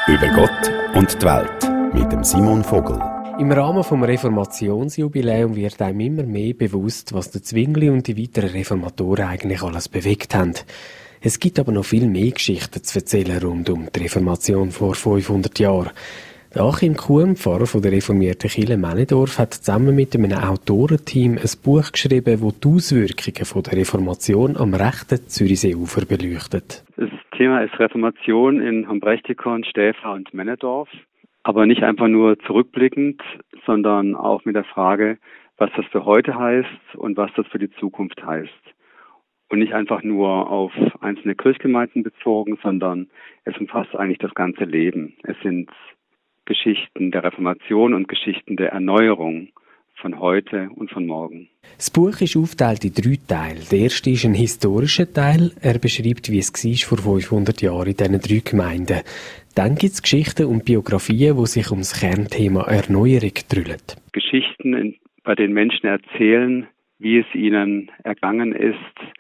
Über Gott und die Welt mit dem Simon Vogel. Im Rahmen vom Reformationsjubiläum wird einem immer mehr bewusst, was der Zwingli und die weiteren Reformatoren eigentlich alles bewegt haben. Es gibt aber noch viel mehr Geschichten zu erzählen rund um die Reformation vor 500 Jahren. Der Achim Kuhn, Pfarrer von der reformierten Kirche Männedorf, hat zusammen mit einem Autorenteam ein Buch geschrieben, das die Auswirkungen von der Reformation am rechten Zürichseeufer beleuchtet. Das Thema ist Reformation in Hombrechtikon, Stäfa und Männedorf. Aber nicht einfach nur zurückblickend, sondern auch mit der Frage, was das für heute heißt und was das für die Zukunft heißt. Und nicht einfach nur auf einzelne Kirchgemeinden bezogen, sondern es umfasst eigentlich das ganze Leben. Es sind Geschichten der Reformation und Geschichten der Erneuerung von heute und von morgen. Das Buch ist aufgeteilt in 3 Teile. Der erste ist ein historischer Teil. Er beschreibt, wie es war vor 500 Jahren in diesen 3 Gemeinden. Dann gibt es Geschichten und Biografien, die sich um das Kernthema Erneuerung drüllen. Geschichten, bei denen Menschen erzählen, wie es ihnen ergangen ist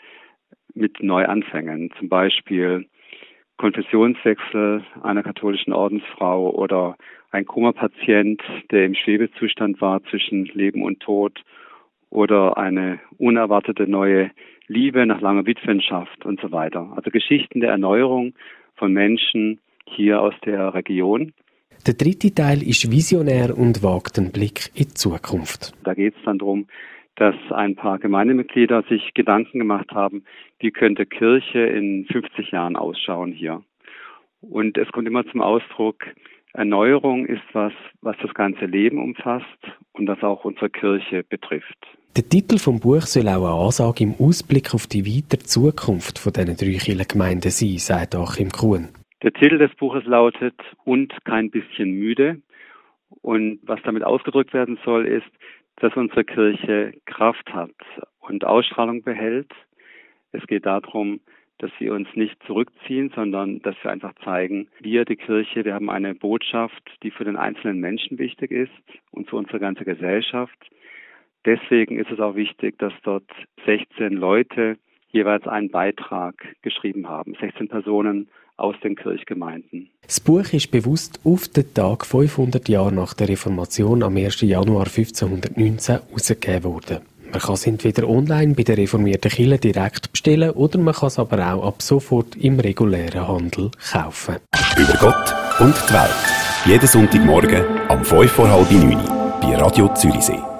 mit Neuanfängen. Zum Beispiel Konfessionswechsel einer katholischen Ordensfrau oder ein Koma-Patient, der im Schwebezustand war zwischen Leben und Tod, oder eine unerwartete neue Liebe nach langer Witwenschaft und so weiter. Also Geschichten der Erneuerung von Menschen hier aus der Region. Der dritte Teil ist visionär und wagt einen Blick in die Zukunft. Da geht es dann darum, dass ein paar Gemeindemitglieder sich Gedanken gemacht haben, wie könnte Kirche in 50 Jahren ausschauen hier. Und es kommt immer zum Ausdruck, Erneuerung ist was das ganze Leben umfasst und das auch unsere Kirche betrifft. Der Titel vom Buch soll auch eine Ansage im Ausblick auf die weitere Zukunft von diesen 3 Kirchengemeinden sein, sagt Achim Kuhn. Der Titel des Buches lautet »Und kein bisschen müde«. Und was damit ausgedrückt werden soll, ist, dass unsere Kirche Kraft hat und Ausstrahlung behält. Es geht darum, dass wir uns nicht zurückziehen, sondern dass wir einfach zeigen, wir, die Kirche, wir haben eine Botschaft, die für den einzelnen Menschen wichtig ist und für unsere ganze Gesellschaft. Deswegen ist es auch wichtig, dass dort 16 Leute jeweils einen Beitrag geschrieben haben, 16 Personen aus den Kirchgemeinden. Das Buch ist bewusst auf den Tag 500 Jahre nach der Reformation am 1. Januar 1519 herausgegeben worden. Man kann es entweder online bei der reformierten Kirche direkt bestellen oder man kann es aber auch ab sofort im regulären Handel kaufen. Über Gott und die Welt. Jeden Sonntagmorgen am 5:30 bei Radio Zürichsee.